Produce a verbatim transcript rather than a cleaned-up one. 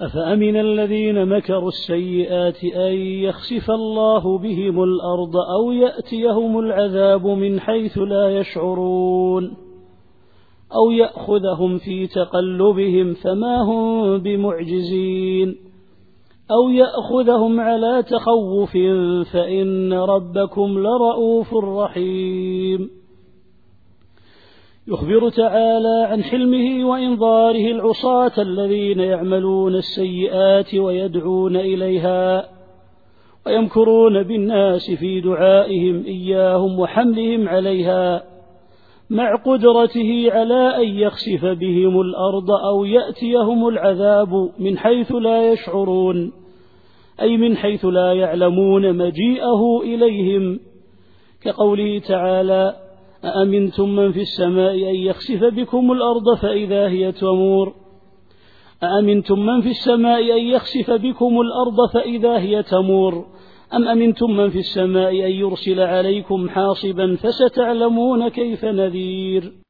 أفأمن الذين مكروا السيئات أن يخسف الله بهم الأرض أو يأتيهم العذاب من حيث لا يشعرون أو يأخذهم في تقلبهم فما هم بمعجزين أو يأخذهم على تخوف فإن ربكم لرؤوف رحيم. يخبر تعالى عن حلمه وإنظاره العصاة الذين يعملون السيئات ويدعون إليها ويمكرون بالناس في دعائهم إياهم وحملهم عليها، مع قدرته على أن يخسف بهم الأرض أو يأتيهم العذاب من حيث لا يشعرون، أي من حيث لا يعلمون مجيئه إليهم، كقوله تعالى: أأمنتم من في السماء أن يخسف بكم الأرض فإذا هي تمور أأمنتم من في السماء أن يخسف بكم الأرض فإذا هي تمور أم أمنتم من في السماء أن يرسل عليكم حاصبا فستعلمون كيف نذير.